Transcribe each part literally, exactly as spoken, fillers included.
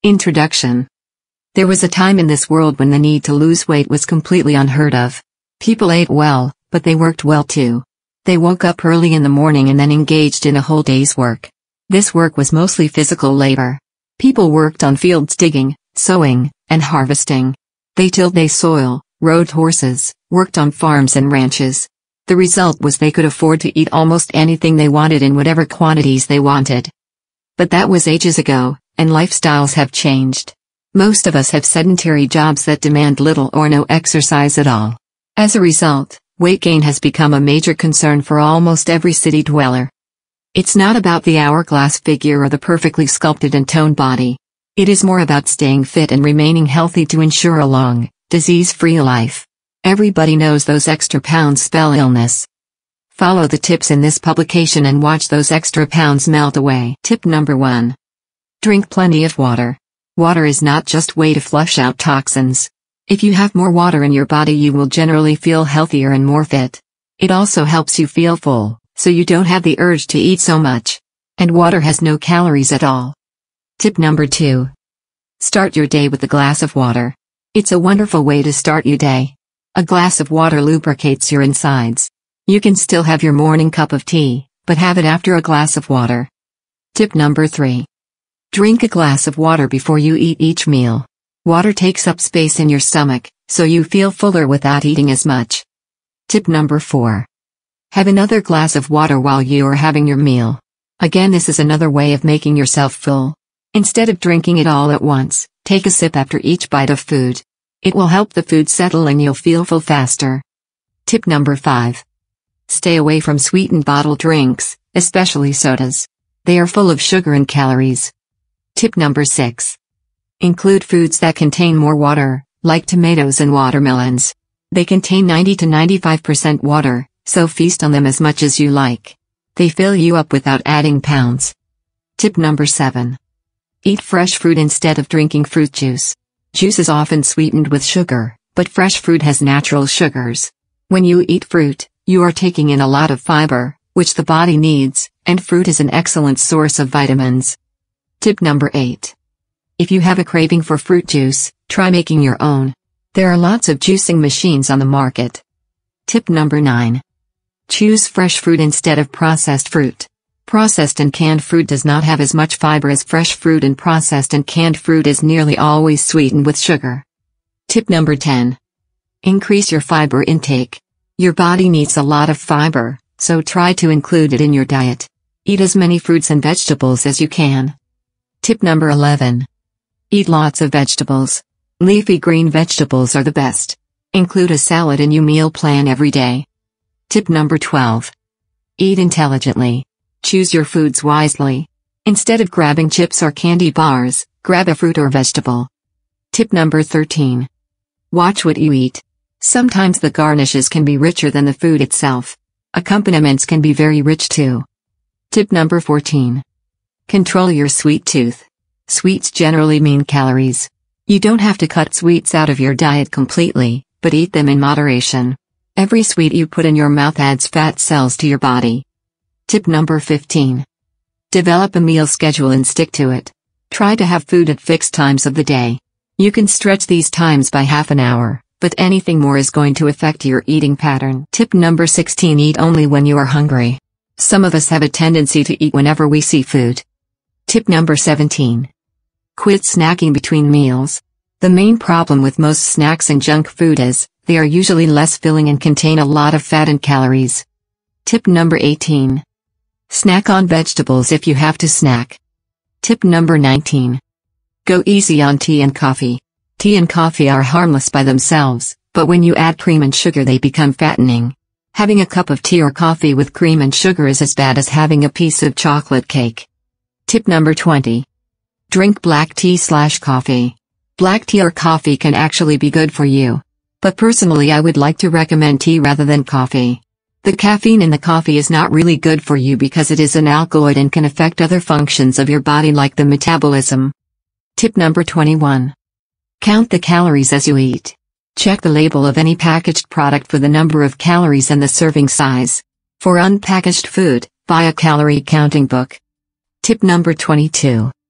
Introduction. There was a time in this world when the need to lose weight was completely unheard of. People ate well, but they worked well too. They woke up early in the morning and then engaged in a whole day's work. This work was mostly physical labor. People worked on fields digging, sowing, and harvesting. They tilled their soil, rode horses, worked on farms and ranches. The result was they could afford to eat almost anything they wanted in whatever quantities they wanted. But that was ages ago, and lifestyles have changed. Most of us have sedentary jobs that demand little or no exercise at all. As a result, weight gain has become a major concern for almost every city dweller. It's not about the hourglass figure or the perfectly sculpted and toned body. It is more about staying fit and remaining healthy to ensure a long, disease-free life. Everybody knows those extra pounds spell illness. Follow the tips in this publication and watch those extra pounds melt away. Tip number one. Drink plenty of water. Water is not just a way to flush out toxins. If you have more water in your body, you will generally feel healthier and more fit. It also helps you feel full, so you don't have the urge to eat so much. And water has no calories at all. Tip number two. Start your day with a glass of water. It's a wonderful way to start your day. A glass of water lubricates your insides. You can still have your morning cup of tea, but have it after a glass of water. Tip number three. Drink a glass of water before you eat each meal. Water takes up space in your stomach, so you feel fuller without eating as much. Tip number four. Have another glass of water while you are having your meal. Again, this is another way of making yourself full. Instead of drinking it all at once, take a sip after each bite of food. It will help the food settle and you'll feel full faster. Tip number five. Stay away from sweetened bottled drinks, especially sodas. They are full of sugar and calories. Tip number six. Include foods that contain more water, like tomatoes and watermelons. They contain ninety to ninety-five percent water, so feast on them as much as you like. They fill you up without adding pounds. Tip number seven. Eat fresh fruit instead of drinking fruit juice. Juice is often sweetened with sugar, but fresh fruit has natural sugars. When you eat fruit, you are taking in a lot of fiber, which the body needs, and fruit is an excellent source of vitamins. Tip number eight. If you have a craving for fruit juice, try making your own. There are lots of juicing machines on the market. Tip number nine. Choose fresh fruit instead of processed fruit. Processed and canned fruit does not have as much fiber as fresh fruit, and processed and canned fruit is nearly always sweetened with sugar. Tip number ten. Increase your fiber intake. Your body needs a lot of fiber, so try to include it in your diet. Eat as many fruits and vegetables as you can. Tip number eleven. Eat lots of vegetables. Leafy green vegetables are the best. Include a salad in your meal plan every day. Tip number twelve. Eat intelligently. Choose your foods wisely. Instead of grabbing chips or candy bars, grab a fruit or vegetable. Tip number thirteen. Watch what you eat. Sometimes the garnishes can be richer than the food itself. Accompaniments can be very rich too. Tip number fourteen. Control your sweet tooth. Sweets generally mean calories. You don't have to cut sweets out of your diet completely, but eat them in moderation. Every sweet you put in your mouth adds fat cells to your body. Tip number fifteen. Develop a meal schedule and stick to it. Try to have food at fixed times of the day. You can stretch these times by half an hour, but anything more is going to affect your eating pattern. Tip number sixteen. Eat only when you are hungry. Some of us have a tendency to eat whenever we see food. Tip number seventeen. Quit snacking between meals. The main problem with most snacks and junk food is, they are usually less filling and contain a lot of fat and calories. Tip number eighteen. Snack on vegetables if you have to snack. Tip number nineteen. Go easy on tea and coffee. Tea and coffee are harmless by themselves, but when you add cream and sugar they become fattening. Having a cup of tea or coffee with cream and sugar is as bad as having a piece of chocolate cake. Tip number twenty. Drink black tea slash coffee. Black tea or coffee can actually be good for you. But personally I would like to recommend tea rather than coffee. The caffeine in the coffee is not really good for you because it is an alkaloid and can affect other functions of your body like the metabolism. Tip number twenty-one. Count the calories as you eat. Check the label of any packaged product for the number of calories and the serving size. For unpackaged food, buy a calorie counting book. Tip number twenty-two.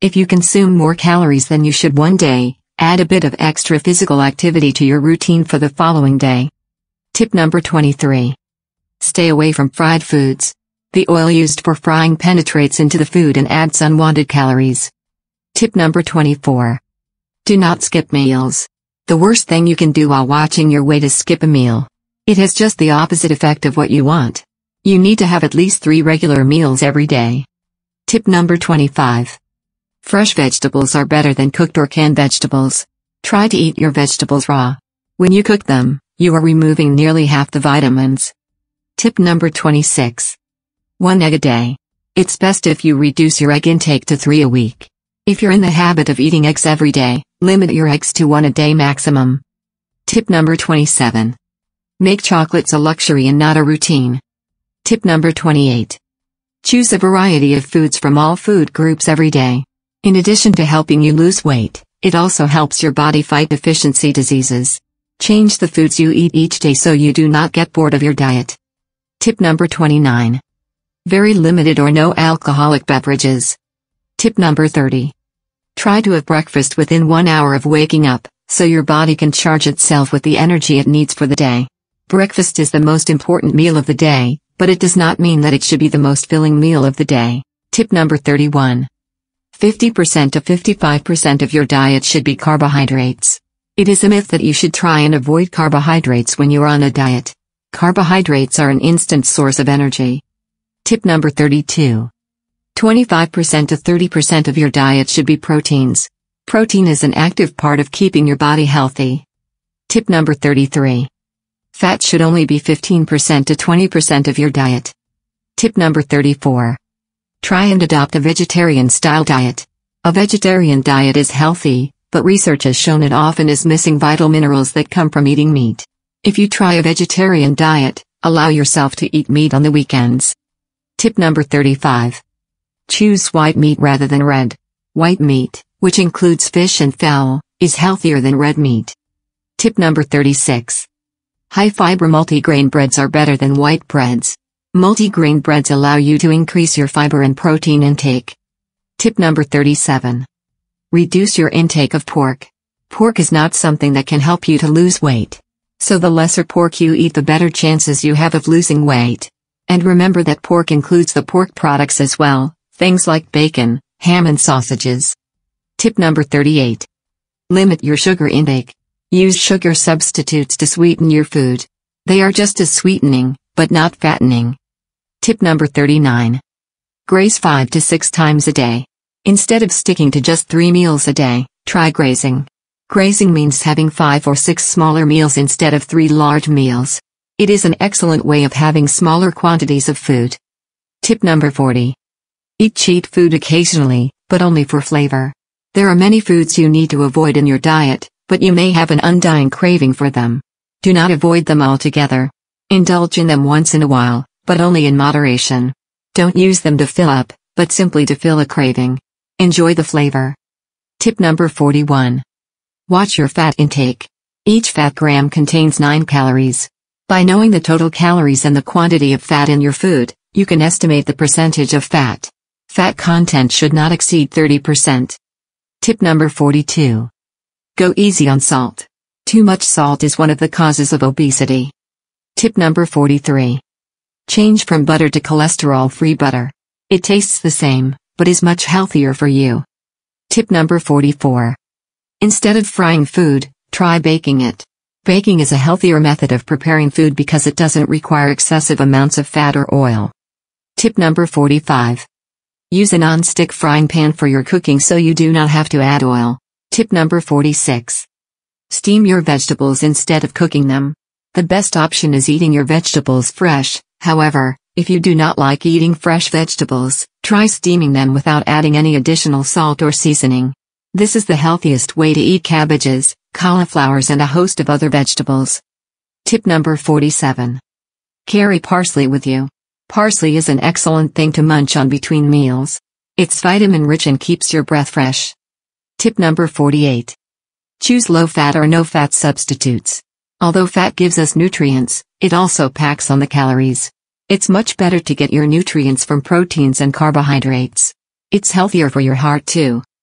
If you consume more calories than you should one day, add a bit of extra physical activity to your routine for the following day. Tip number twenty-three. Stay away from fried foods. The oil used for frying penetrates into the food and adds unwanted calories. Tip number twenty-four. Do not skip meals. The worst thing you can do while watching your weight is skip a meal. It has just the opposite effect of what you want. You need to have at least three regular meals every day. Tip number twenty-five. Fresh vegetables are better than cooked or canned vegetables. Try to eat your vegetables raw. When you cook them, you are removing nearly half the vitamins. Tip number twenty-six. One egg a day. It's best if you reduce your egg intake to three a week. If you're in the habit of eating eggs every day, limit your eggs to one a day maximum. Tip number twenty-seven. Make chocolates a luxury and not a routine. Tip number twenty-eight. Choose a variety of foods from all food groups every day. In addition to helping you lose weight, it also helps your body fight deficiency diseases. Change the foods you eat each day so you do not get bored of your diet. Tip number twenty-nine. Very limited or no alcoholic beverages. Tip number thirty. Try to have breakfast within one hour of waking up, so your body can charge itself with the energy it needs for the day. Breakfast is the most important meal of the day, but it does not mean that it should be the most filling meal of the day. Tip number thirty-one. fifty percent to fifty-five percent of your diet should be carbohydrates. It is a myth that you should try and avoid carbohydrates when you are on a diet. Carbohydrates are an instant source of energy. Tip number thirty-two. twenty-five percent to thirty percent of your diet should be proteins. Protein is an active part of keeping your body healthy. Tip number thirty-three. Fat should only be fifteen percent to twenty percent of your diet. Tip number thirty-four. Try and adopt a vegetarian-style diet. A vegetarian diet is healthy, but research has shown it often is missing vital minerals that come from eating meat. If you try a vegetarian diet, allow yourself to eat meat on the weekends. Tip number thirty-five. Choose white meat rather than red. White meat, which includes fish and fowl, is healthier than red meat. Tip number thirty-six. High-fiber multigrain breads are better than white breads. Multigrain breads allow you to increase your fiber and protein intake. Tip number thirty-seven. Reduce your intake of pork. Pork is not something that can help you to lose weight. So the lesser pork you eat, the better chances you have of losing weight. And remember that pork includes the pork products as well, things like bacon, ham and sausages. Tip number thirty-eight. Limit your sugar intake. Use sugar substitutes to sweeten your food. They are just as sweetening, but not fattening. Tip number thirty-nine. Graze five to six times a day. Instead of sticking to just three meals a day, try grazing. Grazing means having five or six smaller meals instead of three large meals. It is an excellent way of having smaller quantities of food. Tip number forty. Eat cheat food occasionally, but only for flavor. There are many foods you need to avoid in your diet, but you may have an undying craving for them. Do not avoid them altogether. Indulge in them once in a while, but only in moderation. Don't use them to fill up, but simply to fill a craving. Enjoy the flavor. Tip number forty-one. Watch your fat intake. Each fat gram contains nine calories. By knowing the total calories and the quantity of fat in your food, you can estimate the percentage of fat. Fat content should not exceed thirty percent. Tip number forty-two. Go easy on salt. Too much salt is one of the causes of obesity. Tip number forty-three. Change from butter to cholesterol-free butter. It tastes the same, but is much healthier for you. Tip number forty-four. Instead of frying food, try baking it. Baking is a healthier method of preparing food because it doesn't require excessive amounts of fat or oil. Tip number forty-five. Use a non-stick frying pan for your cooking so you do not have to add oil. Tip number forty-six. Steam your vegetables instead of cooking them. The best option is eating your vegetables fresh. However, if you do not like eating fresh vegetables, try steaming them without adding any additional salt or seasoning. This is the healthiest way to eat cabbages, cauliflowers and a host of other vegetables. Tip number forty-seven. Carry parsley with you. Parsley is an excellent thing to munch on between meals. It's vitamin-rich and keeps your breath fresh. Tip number forty-eight. Choose low-fat or no-fat substitutes. Although fat gives us nutrients, it also packs on the calories. It's much better to get your nutrients from proteins and carbohydrates. It's healthier for your heart too.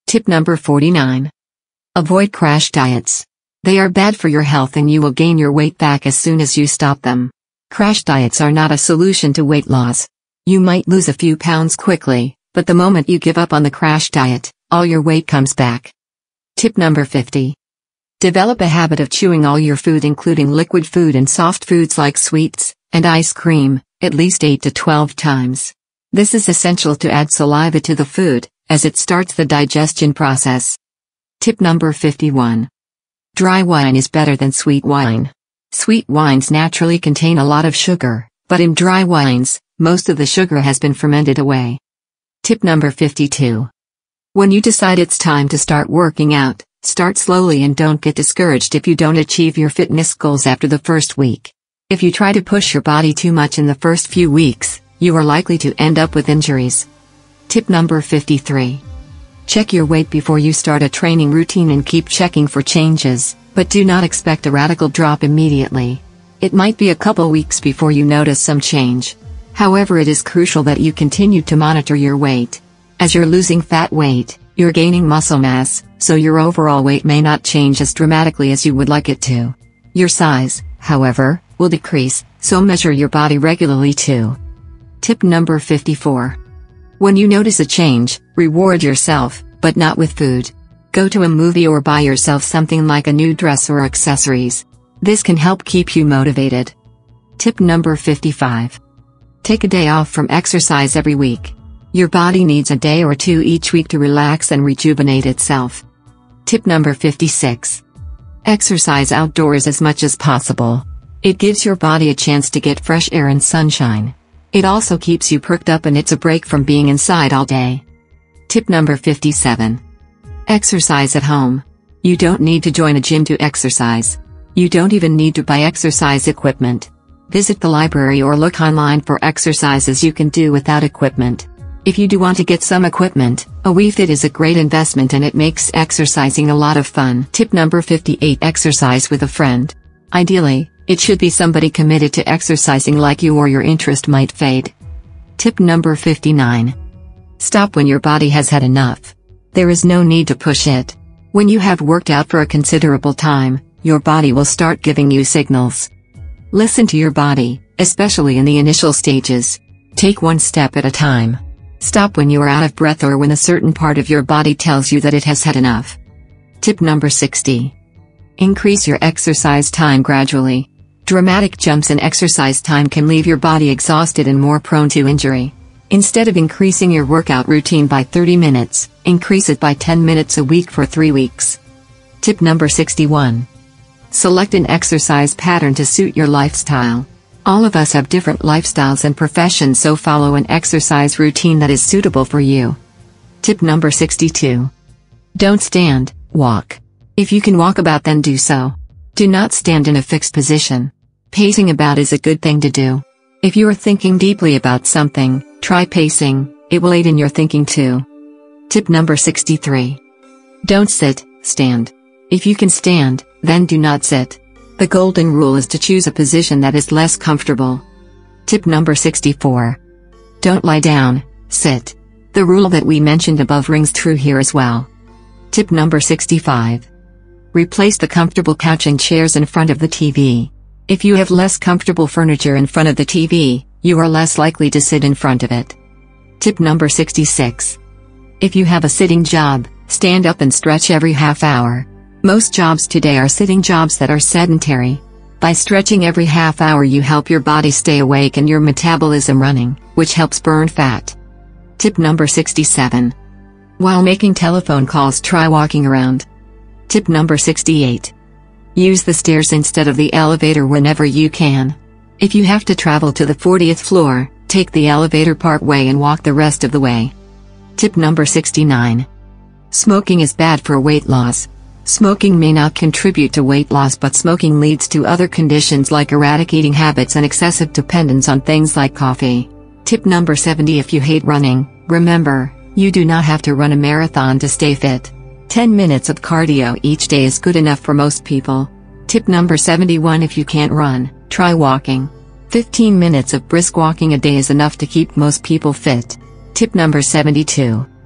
Tip number forty-nine. Avoid crash diets. They are bad for your health and you will gain your weight back as soon as you stop them. Crash diets are not a solution to weight loss. You might lose a few pounds quickly, but the moment you give up on the crash diet, all your weight comes back. Tip number fifty. Develop a habit of chewing all your food, including liquid food and soft foods like sweets and ice cream, at least eight to twelve times. This is essential to add saliva to the food, as it starts the digestion process. Tip number fifty-one. Dry wine is better than sweet wine. Sweet wines naturally contain a lot of sugar, but in dry wines, most of the sugar has been fermented away. Tip number fifty-two. When you decide it's time to start working out, start slowly and don't get discouraged if you don't achieve your fitness goals after the first week. If you try to push your body too much in the first few weeks, you are likely to end up with injuries. Tip number fifty-three. Check your weight before you start a training routine and keep checking for changes, but do not expect a radical drop immediately. It might be a couple weeks before you notice some change. However, it is crucial that you continue to monitor your weight. As you're losing fat weight, you're gaining muscle mass, so your overall weight may not change as dramatically as you would like it to. Your size, however, will decrease, so measure your body regularly too. Tip number fifty-four. When you notice a change, reward yourself, but not with food. Go to a movie or buy yourself something like a new dress or accessories. This can help keep you motivated. Tip number fifty-five. Take a day off from exercise every week. Your body needs a day or two each week to relax and rejuvenate itself. Tip number fifty-six. Exercise outdoors as much as possible. It gives your body a chance to get fresh air and sunshine. It also keeps you perked up and it's a break from being inside all day. Tip number fifty-seven. Exercise at home. You don't need to join a gym to exercise. You don't even need to buy exercise equipment. Visit the library or look online for exercises you can do without equipment. If you do want to get some equipment, a Wii Fit is a great investment and it makes exercising a lot of fun. Tip number fifty-eight. Exercise with a friend. Ideally, it should be somebody committed to exercising like you or your interest might fade. Tip number fifty-nine. Stop when your body has had enough. There is no need to push it. When you have worked out for a considerable time, your body will start giving you signals. Listen to your body, especially in the initial stages. Take one step at a time. Stop when you are out of breath or when a certain part of your body tells you that it has had enough. Tip number sixty. Increase your exercise time gradually. Dramatic jumps in exercise time can leave your body exhausted and more prone to injury. Instead of increasing your workout routine by thirty minutes, increase it by ten minutes a week for three weeks. Tip number sixty-one. Select an exercise pattern to suit your lifestyle. All of us have different lifestyles and professions, so follow an exercise routine that is suitable for you. Tip number sixty-two. Don't stand, walk. If you can walk about, then do so. Do not stand in a fixed position. Pacing about is a good thing to do. If you are thinking deeply about something, try pacing, it will aid in your thinking too. Tip number sixty-three. Don't sit, stand. If you can stand, then do not sit. The golden rule is to choose a position that is less comfortable. Tip number sixty-four. Don't lie down, sit. The rule that we mentioned above rings true here as well. Tip number sixty-five. Replace the comfortable couch and chairs in front of the T V. If you have less comfortable furniture in front of the T V, you are less likely to sit in front of it. Tip number sixty-six. If you have a sitting job, stand up and stretch every half hour. Most jobs today are sitting jobs that are sedentary. By stretching every half hour, you help your body stay awake and your metabolism running, which helps burn fat. Tip number sixty-seven. While making telephone calls, try walking around. Tip number sixty-eight. Use the stairs instead of the elevator whenever you can. If you have to travel to the fortieth floor, take the elevator part way and walk the rest of the way. Tip number sixty-nine. Smoking is bad for weight loss. Smoking may not contribute to weight loss, but smoking leads to other conditions like erratic eating habits and excessive dependence on things like coffee. Tip number seventy. If you hate running, remember, you do not have to run a marathon to stay fit. ten minutes of cardio each day is good enough for most people. Tip number seventy-one. If you can't run, try walking. fifteen minutes of brisk walking a day is enough to keep most people fit. Tip number seventy-two.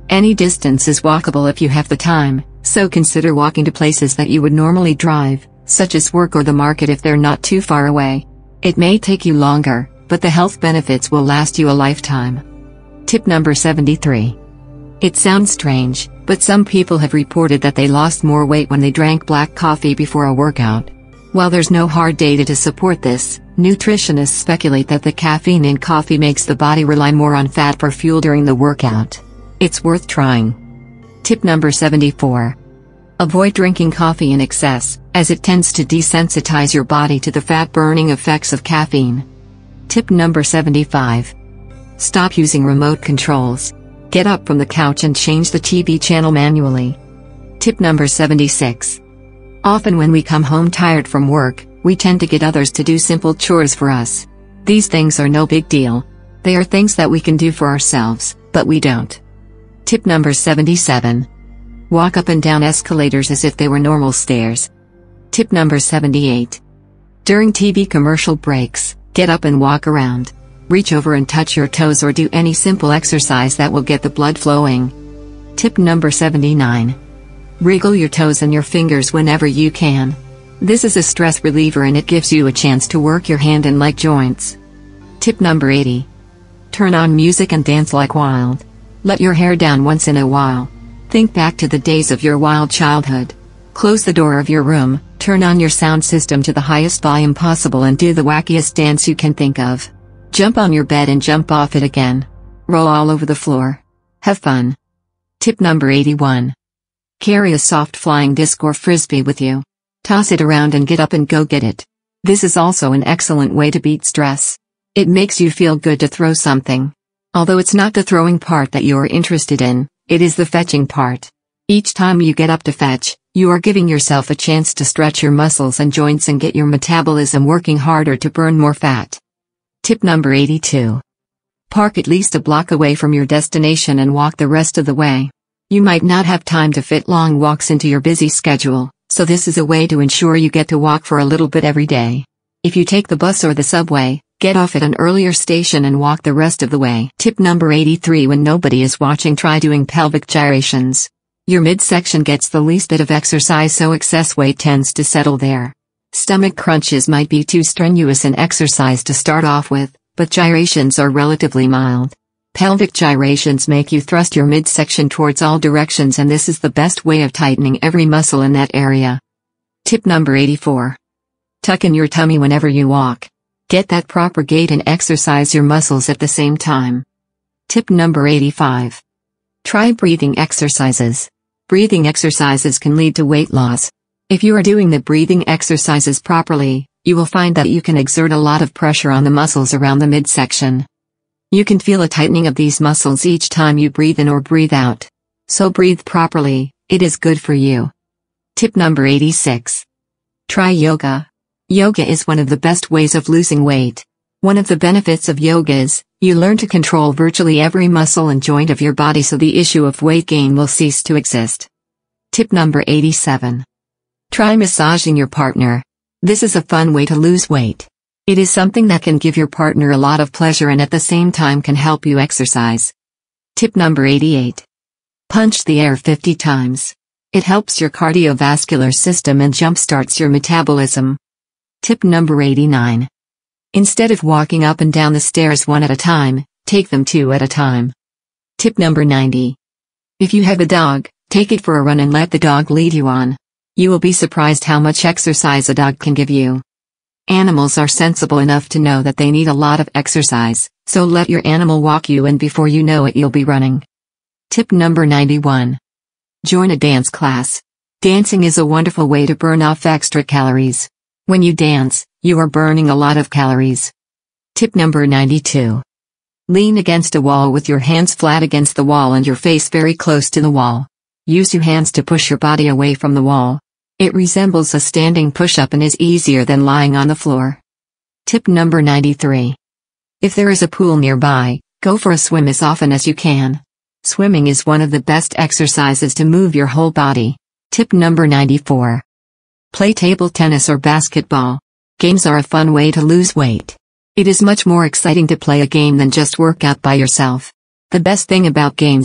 Any distance is walkable if you have the time, so consider walking to places that you would normally drive, such as work or the market if they're not too far away. It may take you longer, but the health benefits will last you a lifetime. Tip number seventy-three. It sounds strange, but some people have reported that they lost more weight when they drank black coffee before a workout. While there's no hard data to support this, nutritionists speculate that the caffeine in coffee makes the body rely more on fat for fuel during the workout. It's worth trying. Tip number seventy-four. Avoid drinking coffee in excess, as it tends to desensitize your body to the fat-burning effects of caffeine. Tip number seventy-five. Stop using remote controls. Get up from the couch and change the T V channel manually. Tip number seventy-six. Often when we come home tired from work, we tend to get others to do simple chores for us. These things are no big deal. They are things that we can do for ourselves, but we don't. Tip number seventy-seven. Walk up and down escalators as if they were normal stairs. Tip number seventy-eight. During T V commercial breaks, get up and walk around. Reach over and touch your toes or do any simple exercise that will get the blood flowing. Tip number seventy-nine. Wriggle your toes and your fingers whenever you can. This is a stress reliever and it gives you a chance to work your hand and leg joints. Tip number eighty. Turn on music and dance like wild. Let your hair down once in a while. Think back to the days of your wild childhood. Close the door of your room, turn on your sound system to the highest volume possible and do the wackiest dance you can think of. Jump on your bed and jump off it again. Roll all over the floor. Have fun. Tip number eighty-one. Carry a soft flying disc or frisbee with you. Toss it around and get up and go get it. This is also an excellent way to beat stress. It makes you feel good to throw something. Although it's not the throwing part that you're interested in, it is the fetching part. Each time you get up to fetch, you are giving yourself a chance to stretch your muscles and joints and get your metabolism working harder to burn more fat. Tip number eighty-two. Park at least a block away from your destination and walk the rest of the way. You might not have time to fit long walks into your busy schedule, so this is a way to ensure you get to walk for a little bit every day. If you take the bus or the subway, get off at an earlier station and walk the rest of the way. Tip number eighty-three. When nobody is watching, try doing pelvic gyrations. Your midsection gets the least bit of exercise, so excess weight tends to settle there. Stomach crunches might be too strenuous an exercise to start off with, but gyrations are relatively mild. Pelvic gyrations make you thrust your midsection towards all directions, and this is the best way of tightening every muscle in that area. Tip number eighty-four. Tuck in your tummy whenever you walk. Get that proper gait and exercise your muscles at the same time. Tip number eighty-five. Try breathing exercises. Breathing exercises can lead to weight loss. If you are doing the breathing exercises properly, you will find that you can exert a lot of pressure on the muscles around the midsection. You can feel a tightening of these muscles each time you breathe in or breathe out. So breathe properly, it is good for you. Tip number eighty-six. Try yoga. Yoga is one of the best ways of losing weight. One of the benefits of yoga is, you learn to control virtually every muscle and joint of your body, so the issue of weight gain will cease to exist. Tip number eighty-seven. Try massaging your partner. This is a fun way to lose weight. It is something that can give your partner a lot of pleasure and at the same time can help you exercise. Tip number eighty-eight. Punch the air fifty times. It helps your cardiovascular system and jumpstarts your metabolism. Tip number eighty-nine. Instead of walking up and down the stairs one at a time, take them two at a time. Tip number ninety. If you have a dog, take it for a run and let the dog lead you on. You will be surprised how much exercise a dog can give you. Animals are sensible enough to know that they need a lot of exercise, so let your animal walk you, and before you know it you'll be running. Tip number ninety-one. Join a dance class. Dancing is a wonderful way to burn off extra calories. When you dance, you are burning a lot of calories. Tip number ninety-two. Lean against a wall with your hands flat against the wall and your face very close to the wall. Use your hands to push your body away from the wall. It resembles a standing push-up and is easier than lying on the floor. Tip number ninety-three. If there is a pool nearby, go for a swim as often as you can. Swimming is one of the best exercises to move your whole body. Tip number ninety-four. Play table tennis or basketball. Games are a fun way to lose weight. It is much more exciting to play a game than just work out by yourself. The best thing about games is,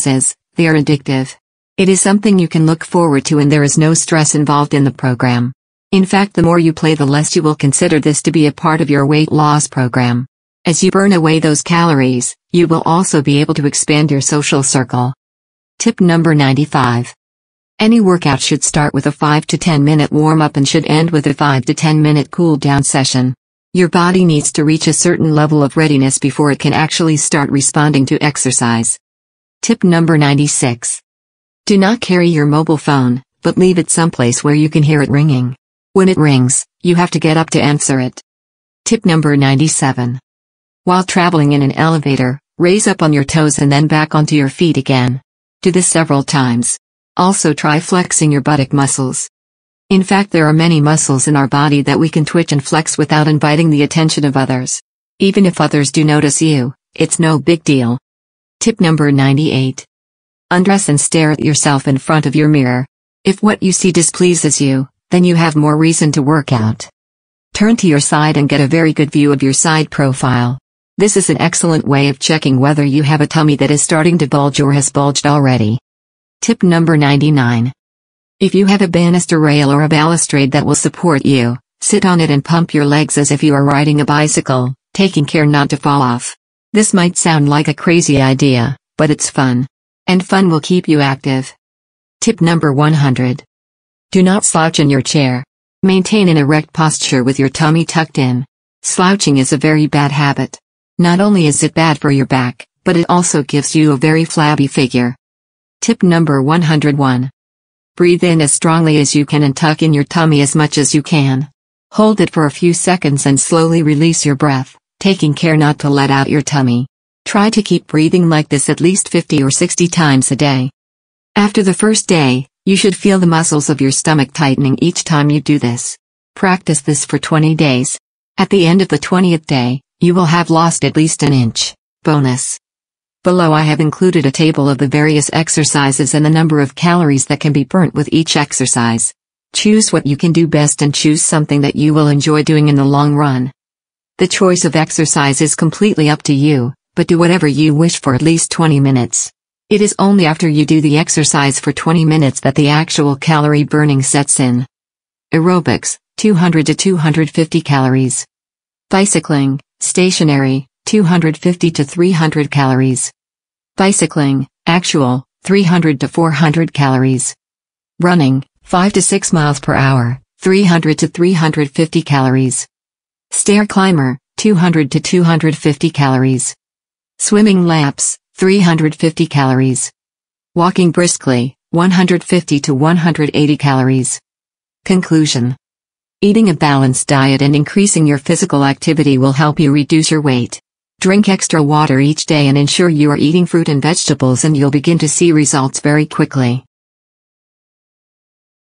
They are addictive. It is something you can look forward to and there is no stress involved in the program. In fact, the more you play, the less you will consider this to be a part of your weight loss program. As you burn away those calories, you will also be able to expand your social circle. Tip number ninety-five. Any workout should start with a five to ten minute warm-up and should end with a five to ten minute cool-down session. Your body needs to reach a certain level of readiness before it can actually start responding to exercise. Tip number ninety-six. Do not carry your mobile phone, but leave it someplace where you can hear it ringing. When it rings, you have to get up to answer it. Tip number ninety-seven. While traveling in an elevator, raise up on your toes and then back onto your feet again. Do this several times. Also try flexing your buttock muscles. In fact, there are many muscles in our body that we can twitch and flex without inviting the attention of others. Even if others do notice you, it's no big deal. Tip number ninety-eight. Undress and stare at yourself in front of your mirror. If what you see displeases you, then you have more reason to work out. Turn to your side and get a very good view of your side profile. This is an excellent way of checking whether you have a tummy that is starting to bulge or has bulged already. Tip number ninety-nine. If you have a banister rail or a balustrade that will support you, sit on it and pump your legs as if you are riding a bicycle, taking care not to fall off. This might sound like a crazy idea, but it's fun. And fun will keep you active. Tip number one hundred. Do not slouch in your chair. Maintain an erect posture with your tummy tucked in. Slouching is a very bad habit. Not only is it bad for your back, but it also gives you a very flabby figure. Tip number one hundred one. Breathe in as strongly as you can and tuck in your tummy as much as you can. Hold it for a few seconds and slowly release your breath, taking care not to let out your tummy. Try to keep breathing like this at least fifty or sixty times a day. After the first day, you should feel the muscles of your stomach tightening each time you do this. Practice this for twenty days. At the end of the twentieth day, you will have lost at least an inch. Bonus. Below I have included a table of the various exercises and the number of calories that can be burnt with each exercise. Choose what you can do best and choose something that you will enjoy doing in the long run. The choice of exercise is completely up to you, but do whatever you wish for at least twenty minutes. It is only after you do the exercise for twenty minutes that the actual calorie burning sets in. Aerobics, two hundred to two hundred fifty calories. Bicycling, stationary, two hundred fifty to three hundred calories. Bicycling, actual, three hundred to four hundred calories. Running, five to six miles per hour, three hundred to three hundred fifty calories. Stair climber, two hundred to two hundred fifty calories. Swimming laps, three hundred fifty calories. Walking briskly, one hundred fifty to one hundred eighty calories. Conclusion. Eating a balanced diet and increasing your physical activity will help you reduce your weight. Drink extra water each day and ensure you are eating fruit and vegetables and you'll begin to see results very quickly.